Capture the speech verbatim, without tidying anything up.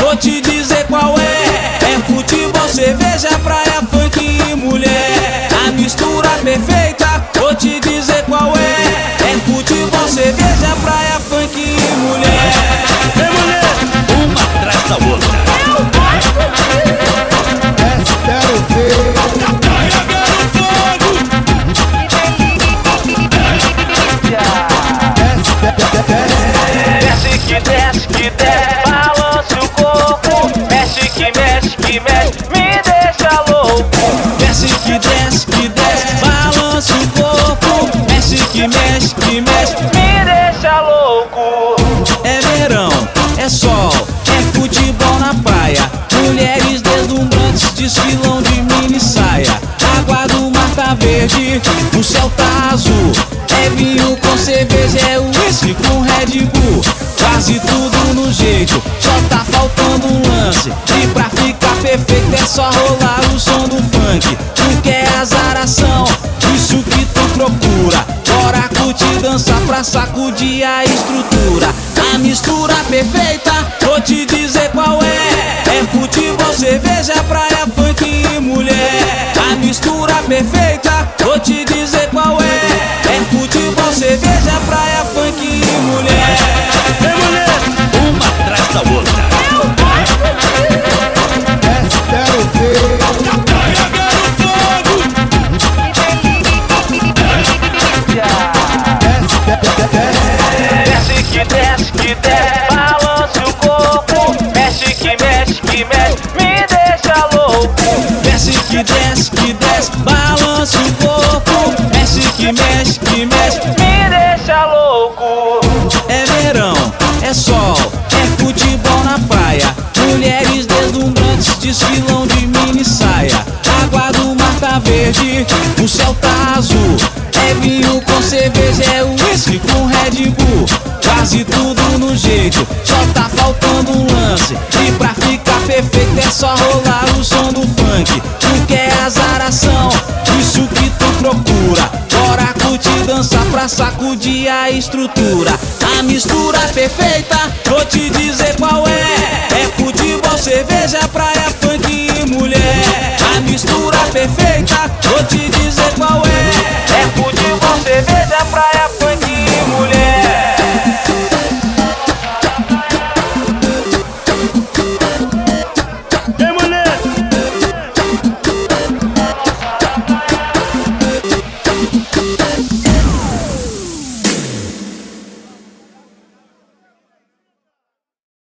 vou te dizer qual é. É futebol, cerveja, praia, funk e mulher. A mistura perfeita, vou te dizer qual é. É futebol, cerveja, praia, funk e mulher. Ei, mulher, uma atrás da outra. Desce, quero ver. Carregando fogo. Desce, Desce que desce que desce, balança o corpo. Mexe que mexe que mexe, me deixa louco. Desce que desce que desce, balança o corpo. Mexe que mexe que mexe, Me deixa louco. é verão, é sol, é futebol na praia. Mulheres deslumbrantes desfilam de mini saia. Água do mar tá verde, o céu tá azul. É vinho com cerveja, é uísque com Red Bull. Quase tudo no jeito, só tá faltando um lance. E pra ficar perfeito é só rolar o som do funk. Tu quer azaração, isso que tu procura. Bora curtir, dançar pra sacudir a estrutura. A mistura perfeita, vou te dizer qual é. É futebol, cerveja, praia, funk e mulher. A mistura perfeita, vou te dizer qual é. É futebol, cerveja, praia, funk e mulher. Ei, mulher, uma atrás da outra. desce, quero ver. Carregando fogo. Desce, desce, Desce que desce que desce, balança o corpo. Mexe que mexe que mexe, me deixa louco. Desce que desce que desce, balança o corpo. Mexe que mexe que mexe, Me deixa louco. é verão, é sol, é futebol na praia. Mulheres deslumbrantes desfilam de mini saia. Água do mar tá verde, o céu tá azul. É vinho com cerveja, é uísque com Red Bull. Quase tudo no jeito, só tá faltando um lance. E pra ficar perfeito é só rolar o som do funk. Tu quer azaração, isso que tu procura. Bora curtir, dançar pra sacudir a estrutura. A mistura perfeita, vou te dizer qual é. É futebol, cerveja, praia, funk e mulher. A mistura perfeita, vou te dizer qual é. É futebol, cerveja, praia,